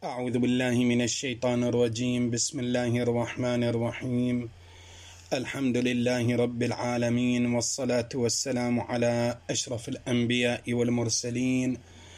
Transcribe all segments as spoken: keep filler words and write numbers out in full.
أعوذ بالله من الشيطان الرجيم. بسم الله الرحمن الرحيم. الحمد لله رب العالمين، والصلاة والسلام على أشرف الأنبياء والمرسلين،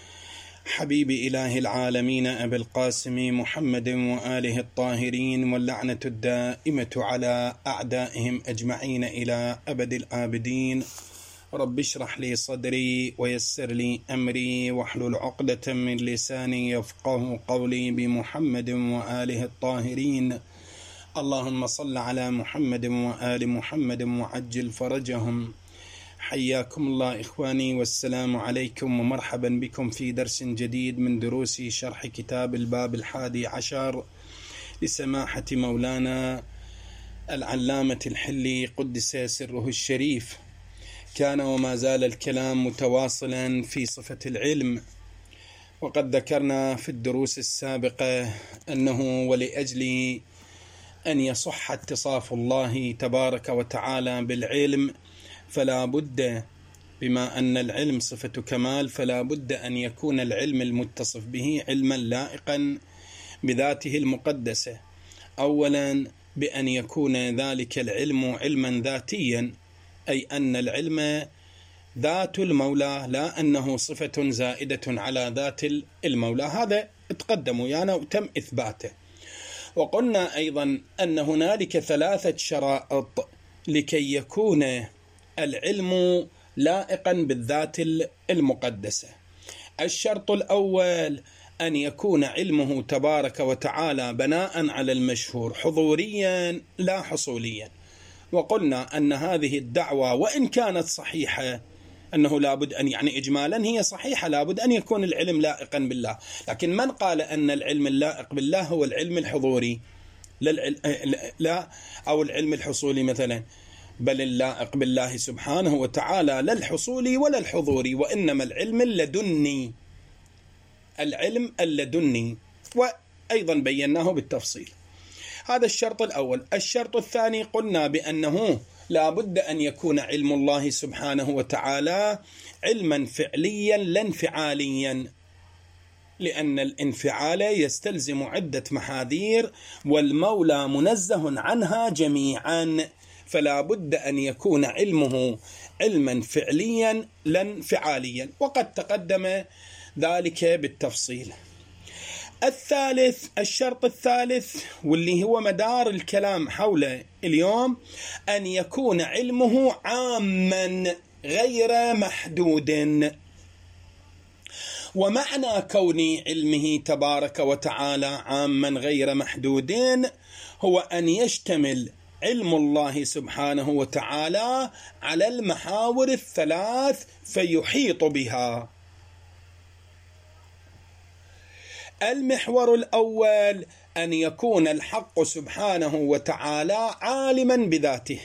حبيب إله العالمين أبي القاسم محمد وآله الطاهرين، واللعنة الدائمة على أعدائهم أجمعين إلى أبد الآبدين. رب اشرح لي صدري ويسر لي أمري واحلل عقدة من لساني يفقه قولي، بمحمد وآله الطاهرين. اللهم صل على محمد وآل محمد وعجل فرجهم. حياكم الله إخواني، والسلام عليكم ومرحبا بكم في درس جديد من دروس شرح كتاب الباب الحادي عشر لسماحة مولانا العلامة الحلي قدس سره الشريف. كان وما زال الكلام متواصلا في صفة العلم، وقد ذكرنا في الدروس السابقة أنه ولأجل أن يصح اتصاف الله تبارك وتعالى بالعلم فلا بد، بما أن العلم صفة كمال، فلا بد أن يكون العلم المتصف به علما لائقا بذاته المقدسة. أولا بأن يكون ذلك العلم علما ذاتيا، أي أن العلم ذات المولى، لا أنه صفة زائدة على ذات المولى. هذا تقدم ويانا وتم إثباته. وقلنا أيضا أن هنالك ثلاثة شرائط لكي يكون العلم لائقا بالذات المقدسة. الشرط الأول أن يكون علمه تبارك وتعالى بناء على المشهور حضوريا لا حصوليا. وقلنا أن هذه الدعوة وإن كانت صحيحة، أنه لابد أن يعني إجمالا هي صحيحة، لابد أن يكون العلم لائقا بالله، لكن من قال أن العلم اللائق بالله هو العلم الحضوري لا أو العلم الحصولي مثلا؟ بل اللائق بالله سبحانه وتعالى لا الحصولي ولا الحضوري، وإنما العلم اللدني، العلم اللدني، وأيضا بيناه بالتفصيل. هذا الشرط الأول. الشرط الثاني قلنا بأنه لا بد أن يكون علم الله سبحانه وتعالى علما فعليا لا انفعاليا، لأن الانفعال يستلزم عدة محاذير والمولى منزه عنها جميعا، فلا بد أن يكون علمه علما فعليا لا انفعاليا، وقد تقدم ذلك بالتفصيل. الثالث، الشرط الثالث واللي هو مدار الكلام حوله اليوم، أن يكون علمه عاما غير محدود. ومعنى كون علمه تبارك وتعالى عاما غير محدود هو أن يشتمل علم الله سبحانه وتعالى على المحاور الثلاث فيحيط بها. المحور الأول أن يكون الحق سبحانه وتعالى عالما بذاته.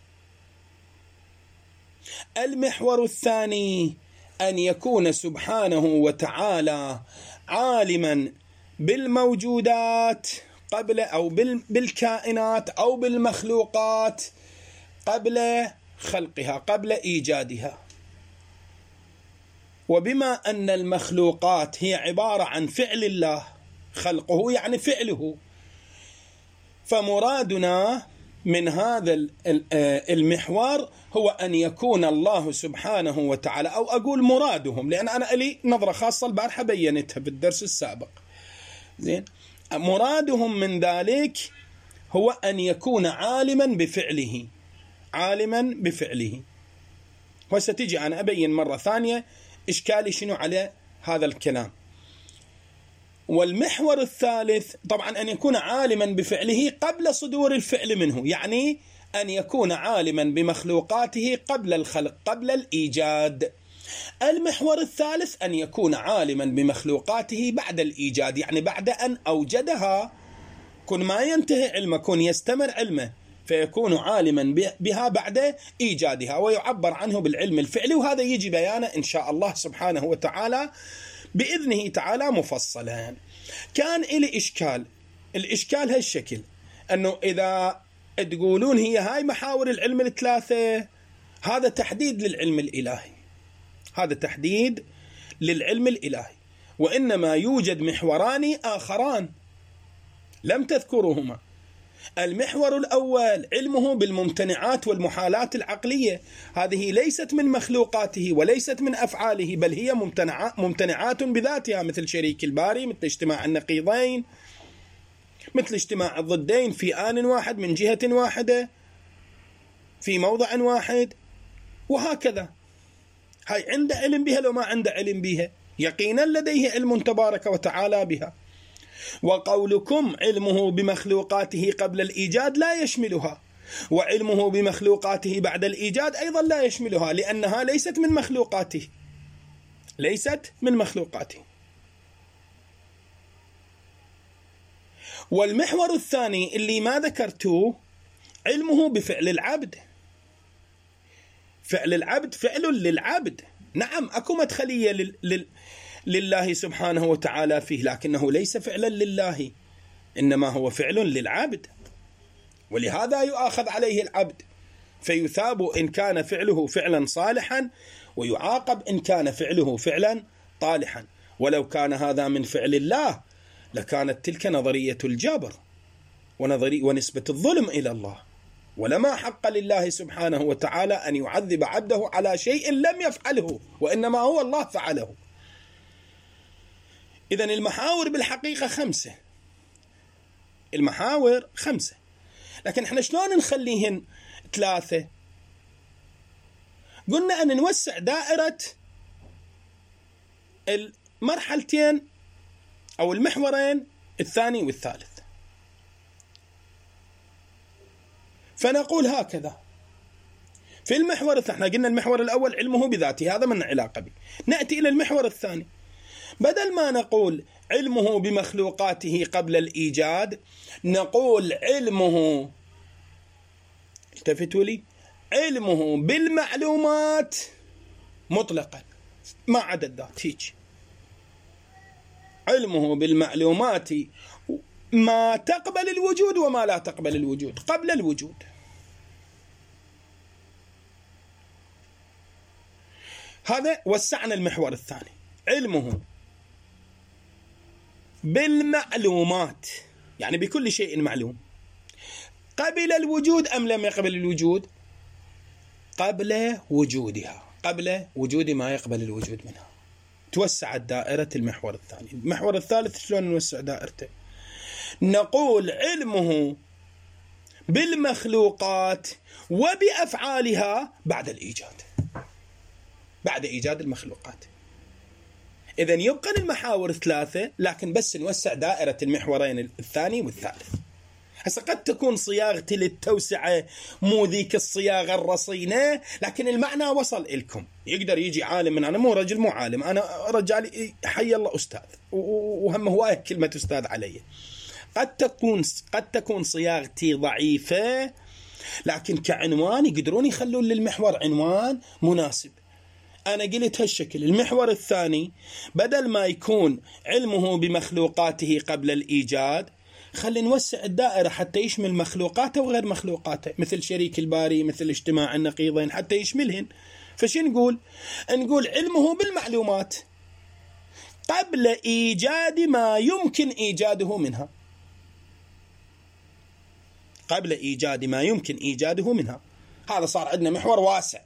المحور الثاني أن يكون سبحانه وتعالى عالما بالموجودات قبل أو بالكائنات أو بالمخلوقات قبل خلقها، قبل إيجادها. وبما أن المخلوقات هي عبارة عن فعل الله، خلقه يعني فعله، فمرادنا من هذا المحور هو أن يكون الله سبحانه وتعالى، أو أقول مرادهم لأن أنا لي نظرة خاصة البارحة بينتها بالدرس السابق، زين، مرادهم من ذلك هو أن يكون عالما بفعله، عالما بفعله. وستجي أنا أبين مرة ثانية إشكالي شنو على هذا الكلام. والمحور الثالث طبعا أن يكون عالما بفعله قبل صدور الفعل منه، يعني أن يكون عالما بمخلوقاته قبل الخلق، قبل الإيجاد. المحور الثالث أن يكون عالما بمخلوقاته بعد الإيجاد، يعني بعد أن أوجدها، كن ما ينتهي علمه، كن يستمر علمه، فيكون عالما بها بعد إيجادها، ويعبر عنه بالعلم الفعلي. وهذا يجي بيانه إن شاء الله سبحانه وتعالى بإذنه تعالى مفصلا. كان إلي إشكال، الإشكال هالشكل، أنه إذا تقولون هي هاي محاور العلم الثلاثة، هذا تحديد للعلم الإلهي، هذا تحديد للعلم الإلهي، وإنما يوجد محوران آخران لم تذكرهما. المحور الأول علمه بالممتنعات والمحالات العقلية، هذه ليست من مخلوقاته وليست من أفعاله، بل هي ممتنعات بذاتها، مثل شريك الباري، مثل اجتماع النقيضين، مثل اجتماع الضدين في آن واحد من جهة واحدة في موضع واحد، وهكذا. هاي عنده علم بها لو ما عنده علم بها، يقينا لديه علم تبارك وتعالى بها. وقولكم علمه بمخلوقاته قبل الإيجاد لا يشملها، وعلمه بمخلوقاته بعد الإيجاد أيضا لا يشملها، لأنها ليست من مخلوقاته، ليست من مخلوقاته. والمحور الثاني اللي ما ذكرته علمه بفعل العبد. فعل العبد فعل للعبد، نعم أكو مدخلية لل... لل... لله سبحانه وتعالى فيه، لكنه ليس فعلا لله، إنما هو فعل للعبد، ولهذا يؤاخذ عليه العبد فيثاب إن كان فعله فعلا صالحا، ويعاقب إن كان فعله فعلا طالحا. ولو كان هذا من فعل الله لكانت تلك نظرية الجبر ونظري ونسبة الظلم إلى الله، ولما حق لله سبحانه وتعالى أن يعذب عبده على شيء لم يفعله، وإنما هو الله فعله. إذن المحاور بالحقيقة خمسة، المحاور خمسة، لكن احنا شلون نخليهن ثلاثة؟ قلنا أن نوسع دائرة المرحلتين أو المحورين الثاني والثالث، فنقول هكذا في المحور الثاني. احنا قلنا المحور الأول علمه بذاته، هذا من علاقة به. نأتي إلى المحور الثاني، بدل ما نقول علمه بمخلوقاته قبل الإيجاد نقول علمه، التفتوا لي، علمه بالمعلومات مطلقا ما عدا الذات، هيك علمه بالمعلومات ما تقبل الوجود وما لا تقبل الوجود قبل الوجود. هذا وسعنا المحور الثاني، علمه بالمعلومات يعني بكل شيء معلوم، قبل الوجود أم لم يقبل الوجود؟ قبل وجودها، قبل وجود ما يقبل الوجود منها. توسعت دائرة المحور الثاني. المحور الثالث شلون نوسع دائرته؟ نقول علمه بالمخلوقات وبأفعالها بعد الإيجاد، بعد إيجاد المخلوقات. إذن يبقى المحاور ثلاثة، لكن بس نوسع دائرة المحورين الثاني والثالث. هسه قد تكون صياغتي للتوسعة مو ذيك الصياغة الرصينة، لكن المعنى وصل إلكم. يقدر يجي عالم من، أنا مو رجل مو عالم، أنا رجال حي الله أستاذ، وهم هواية كلمة أستاذ علي. قد تكون قد تكون صياغتي ضعيفة، لكن كعنوان يقدرون يخلون للمحور عنوان مناسب. أنا قلت هالشكل، المحور الثاني بدل ما يكون علمه بمخلوقاته قبل الإيجاد، خلي نوسع الدائرة حتى يشمل مخلوقاته وغير مخلوقاته، مثل شريك الباري، مثل اجتماع النقيضين، حتى يشملهن. فشي نقول؟ نقول علمه بالمعلومات قبل إيجاد ما يمكن إيجاده منها، قبل إيجاد ما يمكن إيجاده منها. هذا صار عندنا محور واسع،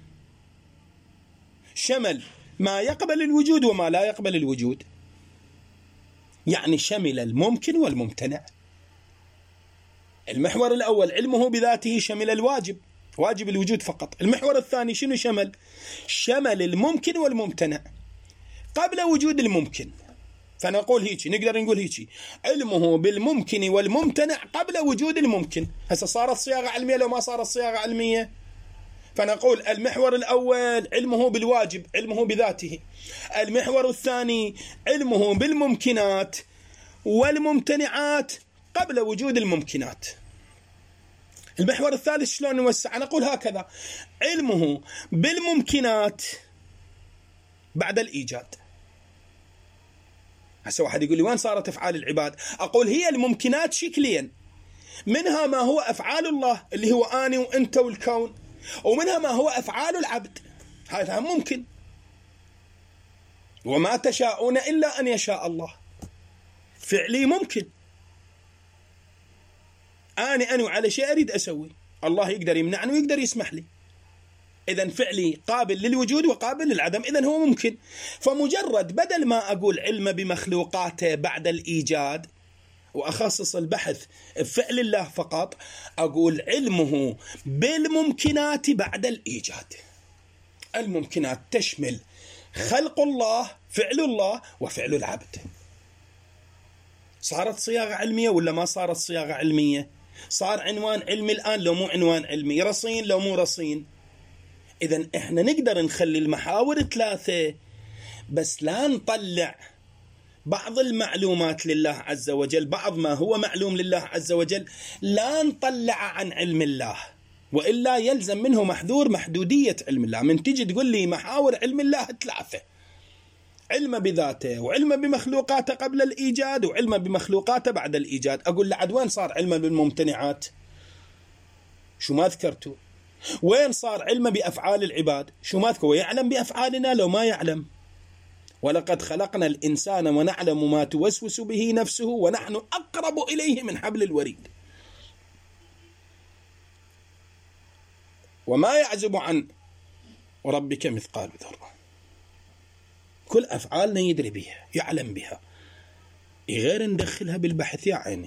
شمل ما يقبل الوجود وما لا يقبل الوجود، يعني شمل الممكن والممتنع. المحور الأول علمه بذاته شمل الواجب، واجب الوجود فقط. المحور الثاني شنو شمل؟ شمل الممكن والممتنع قبل وجود الممكن. فنقول هيك، نقدر نقول هيك، علمه بالممكن والممتنع قبل وجود الممكن. هسه صارت صياغة علمية لو ما صارت صياغة علمية؟ فنقول المحور الأول علمه بالواجب، علمه بذاته. المحور الثاني علمه بالممكنات والممتنعات قبل وجود الممكنات. المحور الثالث شلون نوسع؟ نقول هكذا، علمه بالممكنات بعد الإيجاد. هسه واحد يقول لي وين صارت أفعال العباد؟ أقول هي الممكنات شكليا، منها ما هو أفعال الله اللي هو أنا وأنت والكون، ومنها ما هو أفعال العبد، هذا ممكن. وما تشاءون إلا أن يشاء الله. فعلي ممكن، أنا أنوي على شيء أريد أسوي، الله يقدر يمنعني ويقدر يسمح لي. إذن فعلي قابل للوجود وقابل للعدم، إذن هو ممكن. فمجرد بدل ما أقول علم بمخلوقاته بعد الإيجاد وأخصص البحث بفعل الله فقط، أقول علمه بالممكنات بعد الإيجاد. الممكنات تشمل خلق الله، فعل الله، وفعل العبد. صارت صياغة علمية ولا ما صارت صياغة علمية؟ صار عنوان علمي الآن لو مو عنوان علمي، رصين لو مو رصين. إذن إحنا نقدر نخلي المحاور ثلاثة، بس لا نطلع بعض المعلومات لله عز وجل، بعض ما هو معلوم لله عز وجل لا نطلع عن علم الله، وإلا يلزم منه محذور محدودية علم الله. من تجي تقول لي محاور علم الله ثلاثة: علم بذاته، وعلم بمخلوقاته قبل الإيجاد، وعلم بمخلوقاته بعد الإيجاد. أقول لعد وين صار علم بالممتنعات؟ شو ما ذكرتوا؟ وين صار علم بأفعال العباد؟ شو ما ذكروا؟ ويعلم بأفعالنا لو ما يعلم. ولقد خلقنا الإنسان ونعلم ما توسوس به نفسه ونحن أقرب إليه من حبل الوريد. وما يعزب عن ربك مثقال ذرة. كل أفعالنا يدري بها، يعلم بها، غير ندخلها بالبحث يا عيني.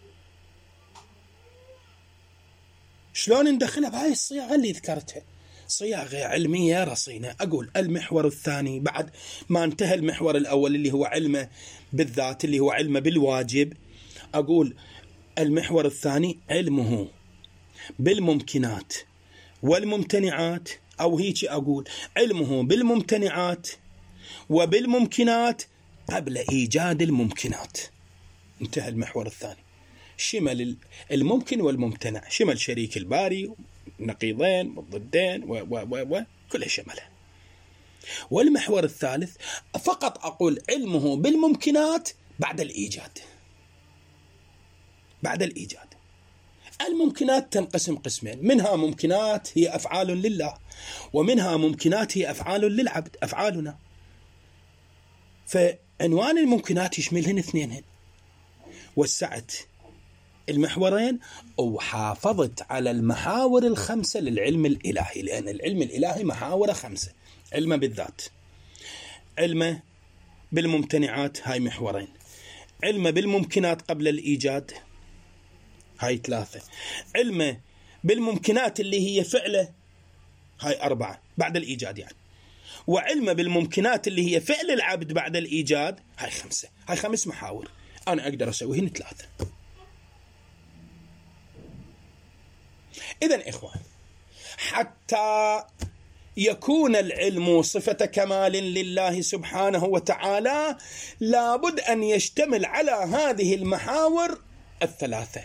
شلون ندخلها بهاي الصياغة اللي ذكرتها؟ صياغة علمية رصينة. أقول المحور الثاني بعد ما انتهى المحور الأول اللي هو علمه بالذات، اللي هو علمه بالواجب، أقول المحور الثاني علمه بالممكنات والممتنعات، أو هيك أقول علمه بالممتنعات وبالممكنات قبل إيجاد الممكنات. انتهى المحور الثاني، شمل الممكن والممتنع، شمل شريك الباري، نقيضين والضدين وكل شمله. والمحور الثالث فقط أقول علمه بالممكنات بعد الإيجاد. بعد الإيجاد الممكنات تنقسم قسمين: منها ممكنات هي أفعال لله، ومنها ممكنات هي أفعال للعبد، أفعالنا. فعنوان الممكنات يشملهن اثنينهن. وسعت المحورين وحافظت على المحاور الخمسة للعلم الإلهي، لأن العلم الإلهي محاور خمسة: علم بالذات، علم بالممتنعات، هاي محورين، علم بالممكنات قبل الإيجاد، هاي ثلاثة، علم بالممكنات اللي هي فعله، هاي أربعة بعد الإيجاد يعني، وعلم بالممكنات اللي هي فعل العبد بعد الإيجاد، هاي خمسة. هاي خمس محاور أنا أقدر أسويهن ثلاثة. إذن إخوان، حتى يكون العلم صفة كمال لله سبحانه وتعالى لابد أن يشتمل على هذه المحاور الثلاثة.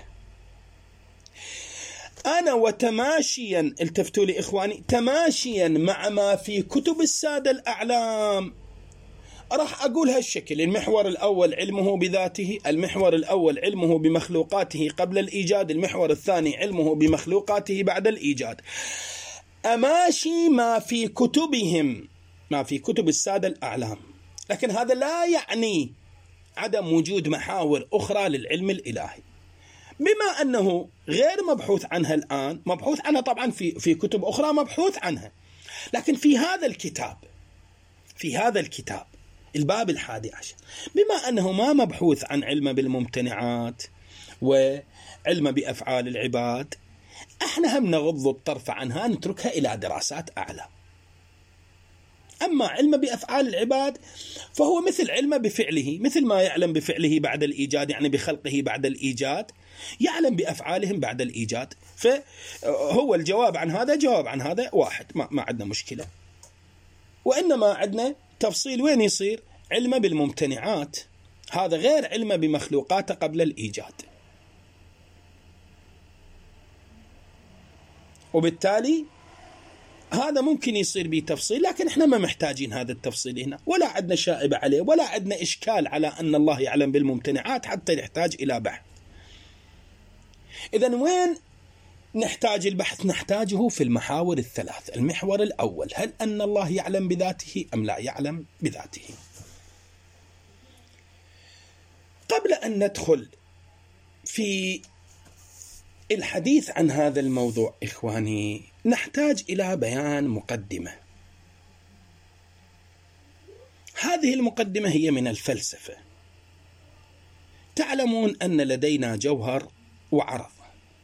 أنا وتماشيا، التفتوا لي إخواني، تماشيا مع ما في كتب السادة الأعلام، راح أقول هالشكل: المحور الأول علمه بذاته، المحور الأول علمه بمخلوقاته قبل الإيجاد، المحور الثاني علمه بمخلوقاته بعد الإيجاد. أماشي ما في كتبهم، ما في كتب السادة الأعلام، لكن هذا لا يعني عدم وجود محاور أخرى للعلم الإلهي، بما أنه غير مبحوث عنها الآن. مبحوث عنها طبعا في في كتب أخرى مبحوث عنها، لكن في هذا الكتاب، في هذا الكتاب الباب الحادي عشر، بما أنه ما مبحوث عن علم بالممتنعات وعلم بأفعال العباد، احنا هم نغض الطرف عنها، نتركها إلى دراسات أعلى. أما علم بأفعال العباد فهو مثل علم بفعله، مثل ما يعلم بفعله بعد الإيجاد، يعني بخلقه بعد الإيجاد، يعلم بأفعالهم بعد الإيجاد. فهو الجواب عن هذا جواب عن هذا واحد، ما, ما عندنا مشكلة. وإنما عندنا تفصيل وين يصير علم بالممتنعات، هذا غير علم بمخلوقات قبل الإيجاد، وبالتالي هذا ممكن يصير به تفصيل، لكن احنا ما محتاجين هذا التفصيل هنا، ولا عندنا شائبة عليه، ولا عندنا إشكال على أن الله يعلم بالممتنعات حتى يحتاج إلى بحث. إذن وين نحتاج البحث؟ نحتاجه في المحاور الثلاث. المحور الأول: هل أن الله يعلم بذاته أم لا يعلم بذاته؟ قبل أن ندخل في الحديث عن هذا الموضوع إخواني، نحتاج إلى بيان مقدمة. هذه المقدمة هي من الفلسفة. تعلمون أن لدينا جوهر وعرض،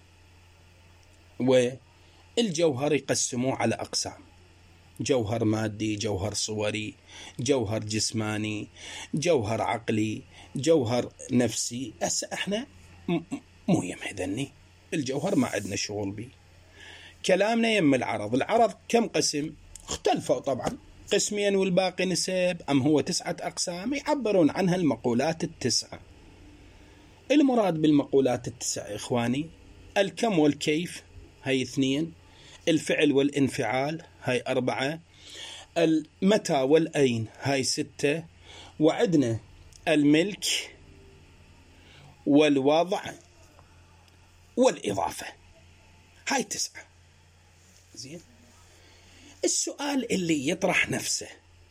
والجوهر يقسموه على أقسام: جوهر مادي، جوهر صوري، جوهر جسماني، جوهر عقلي، جوهر نفسي. هسه احنا مو يم هذني الجوهر ما عندنا شغل به، كلامنا يم العرض. العرض كم قسم؟ اختلفوا طبعا، قسمين والباقي نسب، أم هو تسعة أقسام يعبرون عنها المقولات التسعة. المراد بالمقولات التسعة إخواني: الكم والكيف هاي اثنين، الفعل والانفعال هاي أربعة، المتى والأين هاي ستة، وعدنا الملك والوضع والإضافة هاي تسعة. زين، السؤال اللي يطرح نفسه: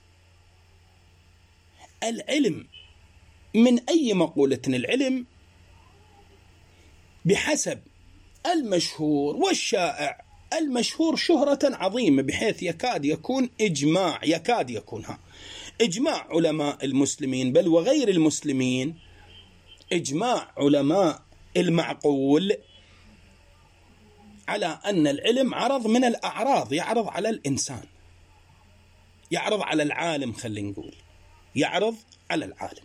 العلم من أي مقولة؟ العلم بحسب المشهور والشائع. المشهور شهرة عظيمة بحيث يكاد يكون إجماع، يكاد يكون ها إجماع علماء المسلمين بل وغير المسلمين، إجماع علماء المعقول على أن العلم عرض من الأعراض، يعرض على الإنسان، يعرض على العالم، خلينا نقول يعرض على العالم.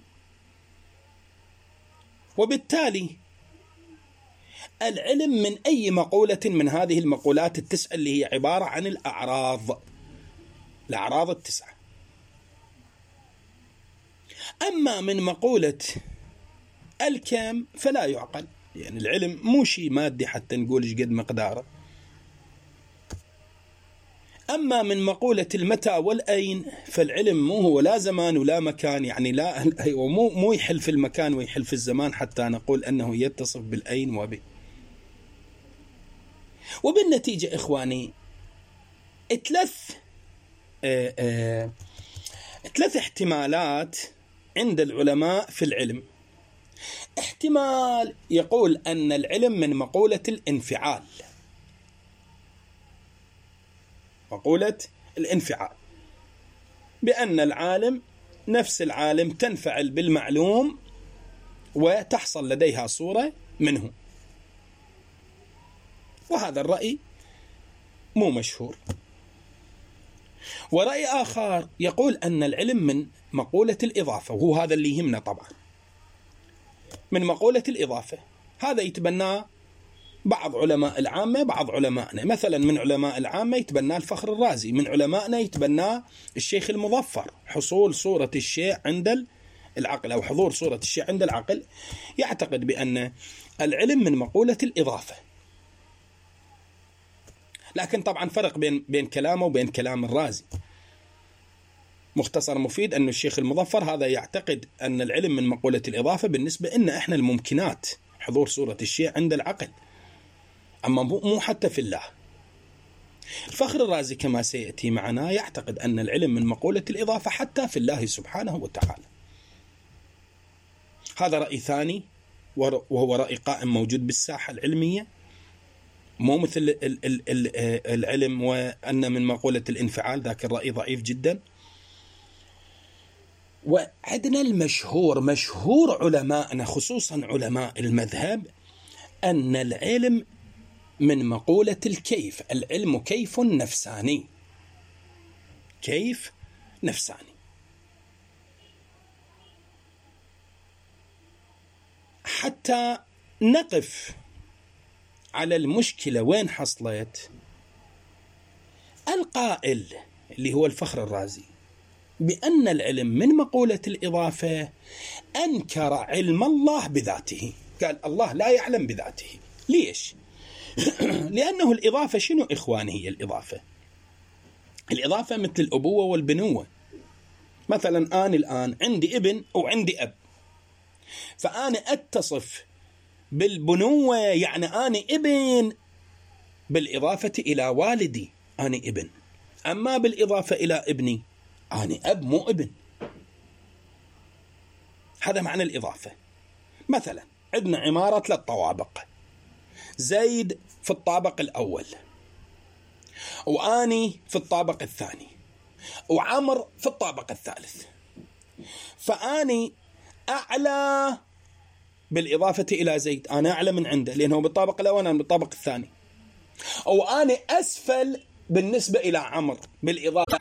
وبالتالي العلم من أي مقولة من هذه المقولات التسعة اللي هي عبارة عن الأعراض، الأعراض التسعة. أما من مقولة الكم فلا يعقل، يعني العلم مو شيء مادي حتى نقول ايش قد مقداره. أما من مقولة المتى والأين فالعلم مو هو لا زمان ولا مكان، يعني لا مو مو يحل في المكان ويحل في الزمان حتى نقول أنه يتصف بالأين وب. وبالنتيجة إخواني ثلاث آه آه ثلاث احتمالات عند العلماء في العلم. احتمال يقول أن العلم من مقولة الانفعال، مقولة الانفعال، بأن العالم نفس العالم تنفعل بالمعلوم وتحصل لديها صورة منه. وهذا الرأي مو مشهور. ورأي آخر يقول أن العلم من مقولة الإضافة، وهو هذا اللي يهمنا طبعا، من مقولة الإضافة. هذا يتبناه بعض علماء العامة، بعض علمائنا. مثلا من علماء العامة يتبناه الفخر الرازي، من علمائنا يتبناه الشيخ المظفر. حصول صورة الشيء عند العقل أو حضور صورة الشيء عند العقل، يعتقد بأن العلم من مقولة الإضافة. لكن طبعا فرق بين بين كلامه وبين كلام الرازي. مختصر مفيد أن الشيخ المظفر هذا يعتقد أن العلم من مقولة الإضافة بالنسبة إن إحنا الممكنات، حضور صورة الشيء عند العقل، أما مو حتى في الله. الفخر الرازي كما سيأتي معنا يعتقد أن العلم من مقولة الإضافة حتى في الله سبحانه وتعالى. هذا رأي ثاني، وهو رأي قائم موجود بالساحة العلمية، مو مثل العلم وأن من مقولة الانفعال، ذاك الرأي ضعيف جدا. وعندنا المشهور، مشهور علماءنا خصوصا علماء المذهب، أن العلم من مقولة الكيف. العلم كيف نفساني، كيف نفساني. حتى نقف على المشكلة وين حصلت، القائل اللي هو الفخر الرازي بأن العلم من مقولة الإضافة أنكر علم الله بذاته، قال الله لا يعلم بذاته. ليش؟ لأنه الإضافة شنو إخواني؟ هي الإضافة الإضافة مثل الأبوة والبنوة. مثلا أنا الآن عندي ابن وعندي أب، فأنا أتصف بالبنوة يعني أنا ابن بالإضافة إلى والدي، أنا ابن. أما بالإضافة إلى ابني أنا أب مو ابن. هذا معنى الإضافة. مثلا عندنا عمارة ثلاث طوابق، زيد في الطابق الأول، وآني في الطابق الثاني، وعمر في الطابق الثالث. فآني أعلى بالإضافة إلى زيد، أنا أعلى من عنده لأنه بالطابق الأول أنا بالطابق الثاني، وأنا أسفل بالنسبة إلى عمر بالإضافة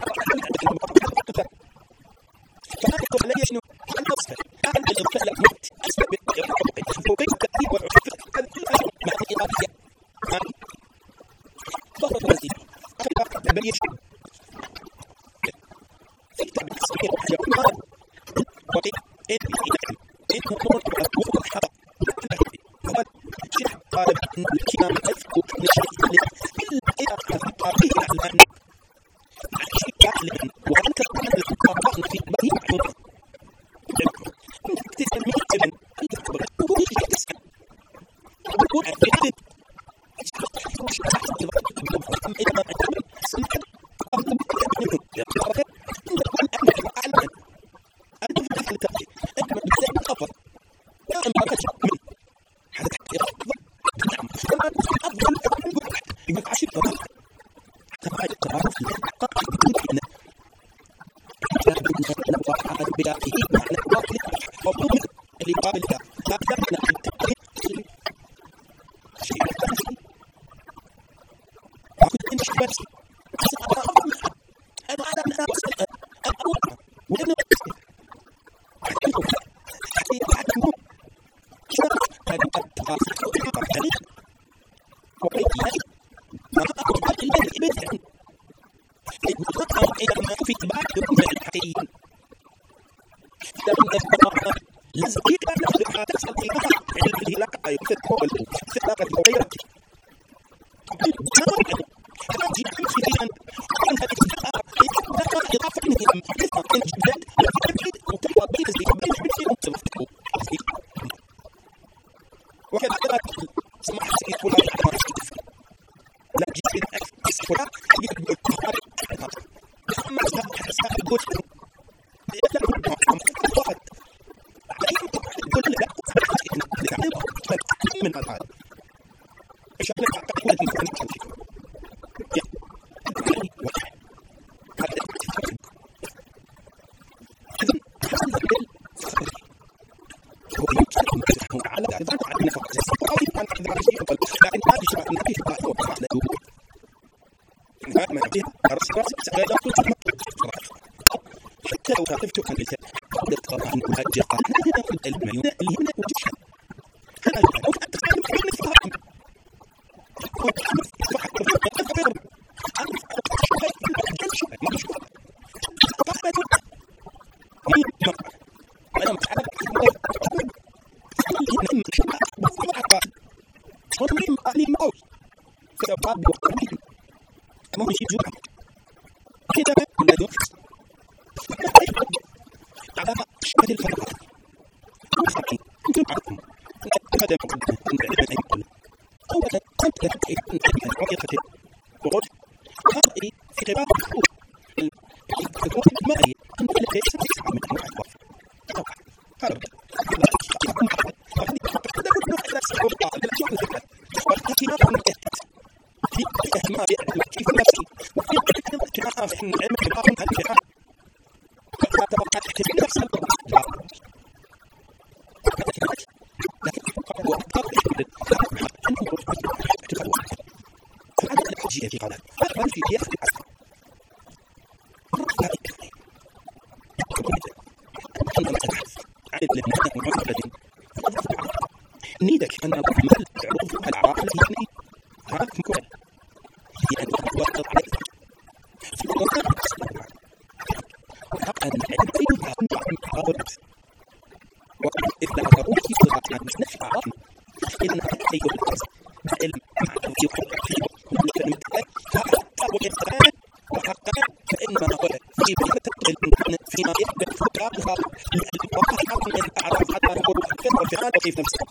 نيدك أن أضمن تعرض الأعراض التي يعني هذا مكون يعني وقت عليك في الوقت وحق أن العلم فيها أعراض النفس وإذا أقول في صفات عن نفس الأعراض إنها تحتاج النفس العلم مع توثيق فيه من فإنما وحقا فإنما هو في بلغة فيما يبدأ فكراتها للإبراهيم من الأعراض حتى نقول كيف في هذا وكيف نفسه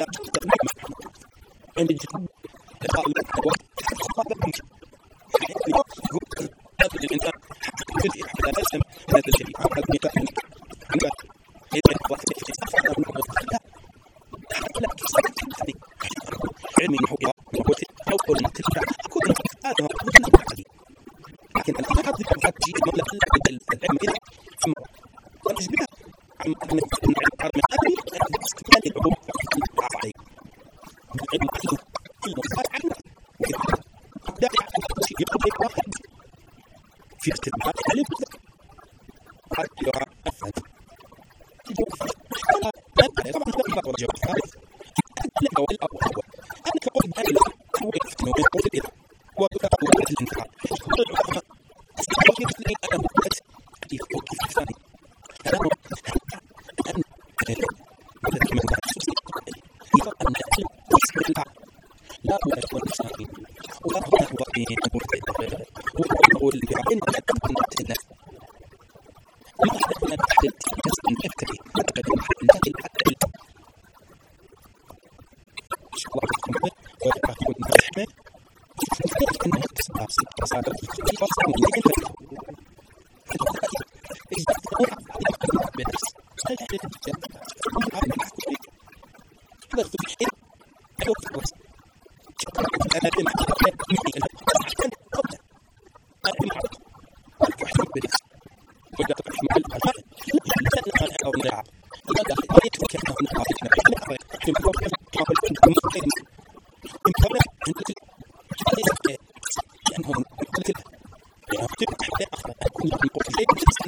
عند هذا لكن الآن هذا تجي مبلغ العلم إلى ثم تجبرها عن أن العلم أبي استكمال العلوم عليه العلم عليه المصار عنه وإذا أقدر شيء يقول واحد في استدمار العلم هذا يرى أفهم طبعا هذا الجواب الثالث أنت أول أول أول أنا تقول أنا هو يفتن ويقول إذا وتقول الانتقال لا هو أشوى المساكين ولا هو أشوى في المرتد وأقول لبعض إن أكبر الناس ما أحدثنا بحدث نفس النفتري أكبر النفتري الحدث الله يحكمه ويحكمه الرحمة يفترض أنه تصدر ستة صادر في فصل من الفرق إذا تقول بنفس هل هذا الجانب هذا الفتح هذا الفتح أنا أدمع أدمع قبل أدمع الفحش بنفس وإذا تقول محل الفرق لا نقل أو نلعب لا داخل ما يتوكل أنه نقل نقل في مقابل مقابل المستقيم مقابل عند لأنهم قلت لأنهم تبقى حتى أخذ أكون نقول شيء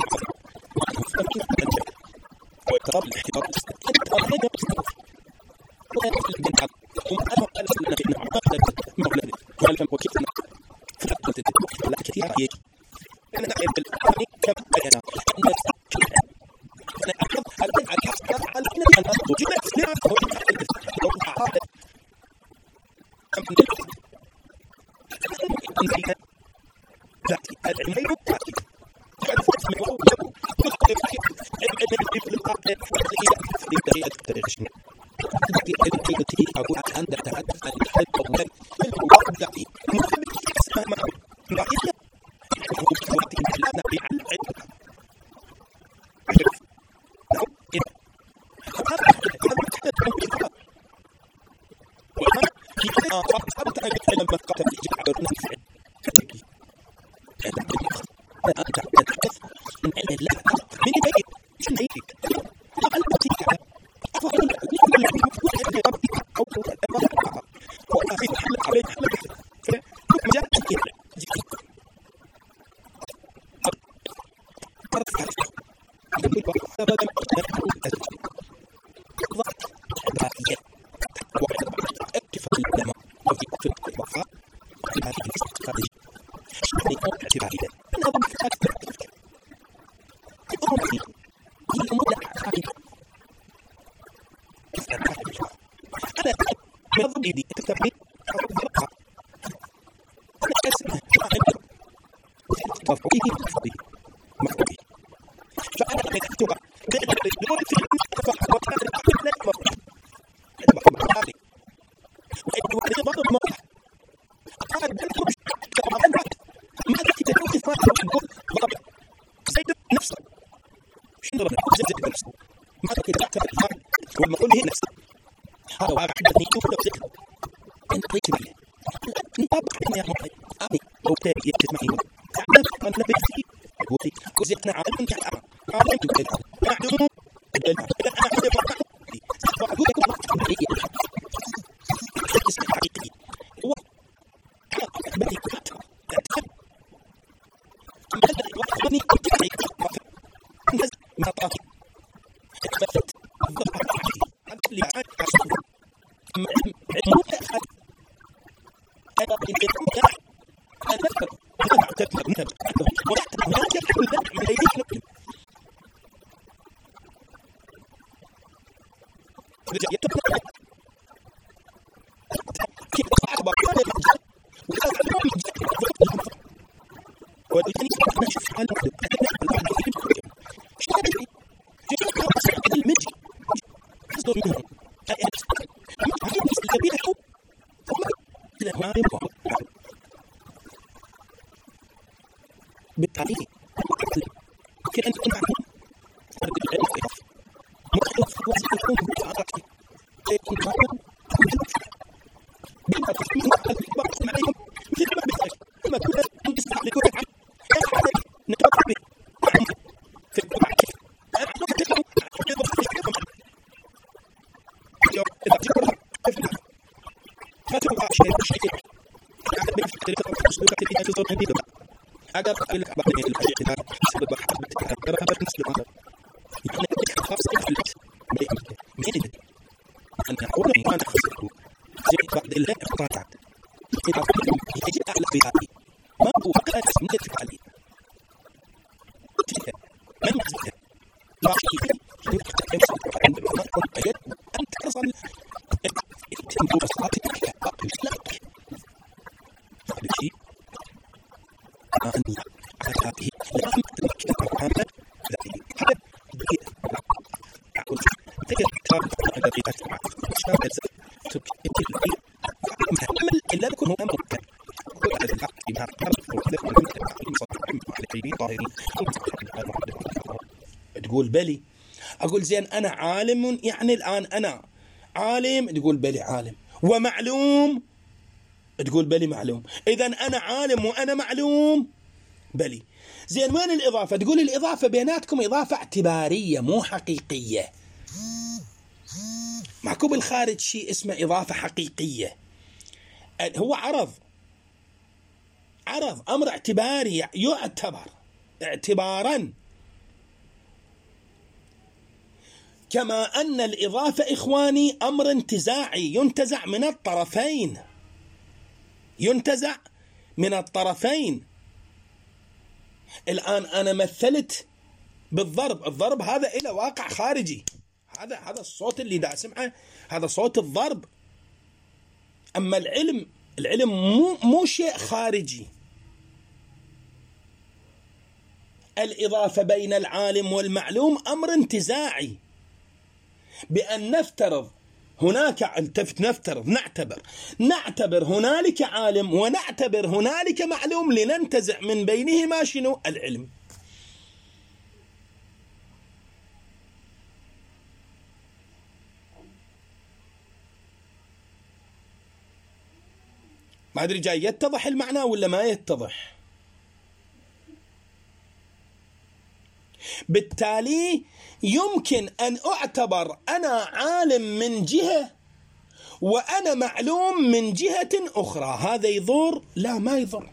ويقرب الاحتضار الاحتضار هذا بسيط ولا يدخل بالعقل وأنا قال سنة إنه عقل مولد وعلى فم وكيف فقط تتوقف على كثير يجي أنا أعرف بالأمر كم أنا الناس أنا أعرف على على على على أن الناس توجد لا هو هو عقل كم من ذاتي العلمين ذاتي بعد فترة من الوقت يبقى في القاعدة في الطريقة الطريقة شنو؟ التي التي أقول عندها تحدث عن الحل أو لا الوقت ذاتي مختلف اسمها ما رأينا وقت وقت إنحلالنا بعلم علم عرف نعم إذا هذا هذا تحدث عن كتاب وأنا في آخر أصابت أن يتعلم ما قتل في جمع برنا الفعل كتبي أنا أتحدث من علم الله من يبين شنو هيك أقل بسيطة أفضل من كل ربي أو الأمر وأنا في محل عليه محل فمجال كثير عرفت عرفت عندما يقول سبب ضغط ذاتية وأكتف العلماء وفي في الوفاء هذه الاستقرارية يعني أمر اعتبارية أنا أظن في هذا التفكير الأمر هي الأمور العقائدية أنا ما أظن إيدي التفكير أو أنا أسمع مفعولي مفعولي مفعولي فأنا أكتب قاعدة بدون في التفاح وكان العقل لا مفعول هذا مفعول عالي وإنه هذا برضه مفعول أقارب بينهم كما أنت ما تأتي تكون في فاعل وتقول ضرب زيد نفسه شنو ضرب زيد نفسه ما تأتي تعتبر الفاعل والمفعول هي نفسه هذا واقع عندني شوف نفسك أنت قيت بيه نطبق يا مطيب أبي لو تابي يتسمعي تعلم أن نبي فيه وفي وزيتنا عالم أنت عالم عالم أنت عالم معدوم الدلع لا أنا عندي فرق فأقول لك وقت حقيقي اسم حقيقي هو بدي كنت أتخل أما هذا الوقت بني كنت حقيقي الناس ما طاقي اكتفت الضغط الحقيقي هذا اللي عاد عشان علمه أخذ أنا إنت أنا أذكر أنا أعتقد أنه وحتى هناك يكون ذلك من أيديك نقل يتبقى كيف أصحاب كان يرجع وكان يوم يجي ولكن أنا شوف حال أنا أنا شو هذا شو كان أصحاب المجي أصدر منهم أنا أنا الكبير هو لا ما ينفع بالتالي كيف أنت تنفع مختلف وزن الكون بالتعاطي يكون هذا بما تسميه البحث عليهم مثل ما بيحتاج تصدر عندي أقدر أقول لك بعد ما الحاجة كذا سبب حبتك أقدر أخبرك نفس الأمر يعني أنا خاص في الوقت مين اللي أنا أقول لك أنا خسرت زين بعد اللي قطعت يجي أعلى بهذه ما هو قد سمعت عليه من يحزنها لا شيء أنت تصل أنت بصلاتك أقلك هذا الشيء أني على هذه لا أمكن هذا هذا أقول تقدر ترى هذا في أسمع شامل تبكي محمل إلا بكون هو ممكن هذا الحق بها تقول بلي أقول زين أنا عالم يعني الآن أنا عالم تقول بلي عالم ومعلوم تقول بلي معلوم إذن أنا عالم وأنا معلوم بلي زين وين الإضافة تقول الإضافة بيناتكم إضافة اعتبارية مو حقيقية معكم بالخارج شيء اسمه إضافة حقيقية هو عرض عرض أمر اعتباري يعتبر اعتبارا كما أن الإضافة إخواني أمر انتزاعي ينتزع من الطرفين ينتزع من الطرفين الآن أنا مثلت بالضرب الضرب هذا إلى واقع خارجي هذا هذا الصوت اللي دا أسمعه هذا صوت الضرب أما العلم العلم مو مو شيء خارجي الإضافة بين العالم والمعلوم أمر انتزاعي بأن نفترض هناك نفترض نعتبر نعتبر هنالك عالم ونعتبر هنالك معلوم لننتزع من بينهما شنو العلم ما أدري جاي يتضح المعنى ولا ما يتضح بالتالي يمكن أن أعتبر أنا عالم من جهة وأنا معلوم من جهة أخرى هذا يضر لا ما يضر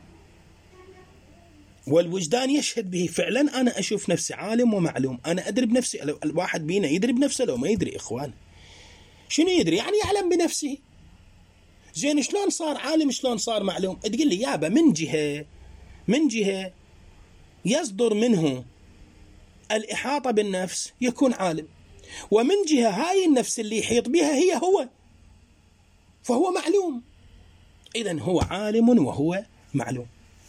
والوجدان يشهد به فعلا أنا أشوف نفسي عالم ومعلوم أنا أدري بنفسي الواحد بينا يدري بنفسه لو ما يدري إخوان شنو يدري يعني يعلم بنفسه زين شلون صار عالم شلون صار معلوم تقول لي يابا من جهة من جهة يصدر منه الإحاطة بالنفس يكون عالم ومن جهة هاي النفس اللي يحيط بها هي هو فهو معلوم إذن هو عالم وهو معلوم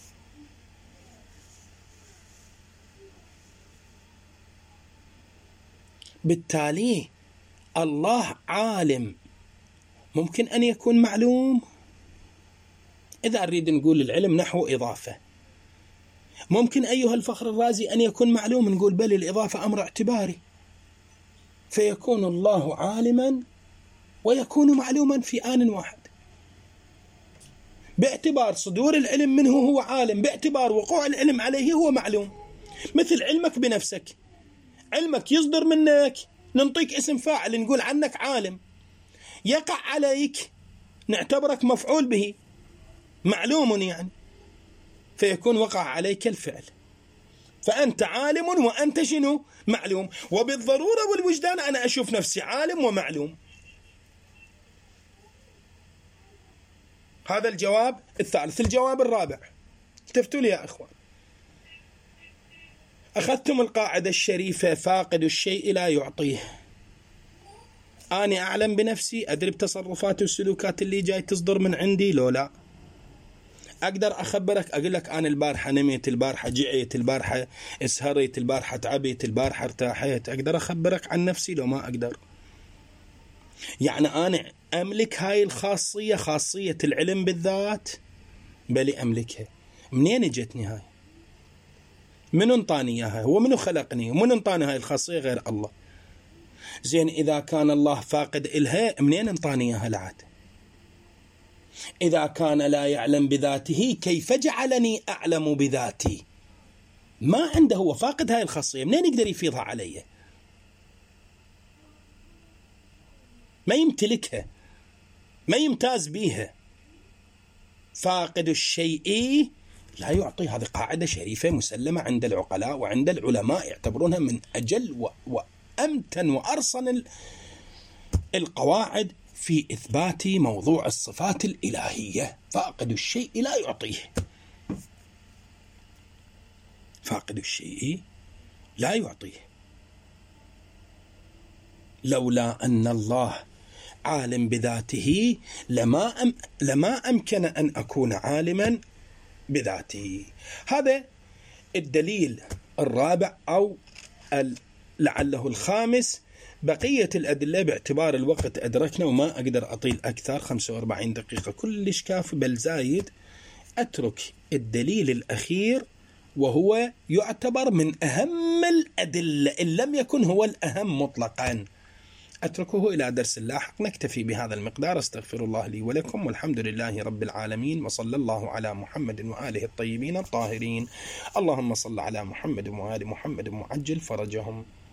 بالتالي الله عالم ممكن أن يكون معلوم إذا نريد نقول العلم نحو إضافة ممكن أيها الفخر الرازي أن يكون معلوم نقول بل الإضافة أمر اعتباري فيكون الله عالما ويكون معلوما في آن واحد باعتبار صدور العلم منه هو عالم باعتبار وقوع العلم عليه هو معلوم مثل علمك بنفسك علمك يصدر منك ننطيك اسم فاعل نقول عنك عالم يقع عليك نعتبرك مفعول به معلوم يعني فيكون وقع عليك الفعل فأنت عالم وأنت شنو معلوم وبالضرورة والوجدان أنا أشوف نفسي عالم ومعلوم هذا الجواب الثالث الجواب الرابع التفتوا لي يا أخوان أخذتم القاعدة الشريفة فاقد الشيء لا يعطيه أنا أعلم بنفسي أدري بتصرفات والسلوكات اللي جاي تصدر من عندي لو لا أقدر أخبرك أقول لك أنا البارحة نميت البارحة جعيت البارحة اسهريت البارحة تعبيت البارحة ارتاحيت أقدر أخبرك عن نفسي لو ما أقدر يعني أنا أملك هاي الخاصية خاصية العلم بالذات بلي أملكها منين اجتني هاي من انطاني إياها هو منو خلقني ومن انطاني هاي الخاصية غير الله زين إذا كان الله فاقد إلها منين انطاني إياها لعاد إذا كان لا يعلم بذاته كيف جعلني أعلم بذاتي ما عنده هو فاقد هاي الخاصية منين يقدر يفيضها علي ما يمتلكها ما يمتاز بيها فاقد الشيء لا يعطي. هذه قاعدة شريفة مسلمة عند العقلاء وعند العلماء، يعتبرونها من أجل وأمتن وأرصن القواعد في إثبات موضوع الصفات الإلهية. فاقد الشيء لا يعطيه، فاقد الشيء لا يعطيه. لولا أن الله عالم بذاته لما أم لما أمكن أن أكون عالما بذاته. هذا الدليل الرابع أو لعله الخامس. بقية الأدلة باعتبار الوقت أدركنا وما أقدر أطيل أكثر، خمسة وأربعين دقيقة كلش كافي بل زايد. أترك الدليل الأخير وهو يعتبر من أهم الأدلة إن لم يكن هو الأهم مطلقا، أتركه إلى درس لاحق. نكتفي بهذا المقدار. استغفر الله لي ولكم، والحمد لله رب العالمين، وصلى الله على محمد وآله الطيبين الطاهرين. اللهم صل على محمد وآل محمد وعجل فرجهم.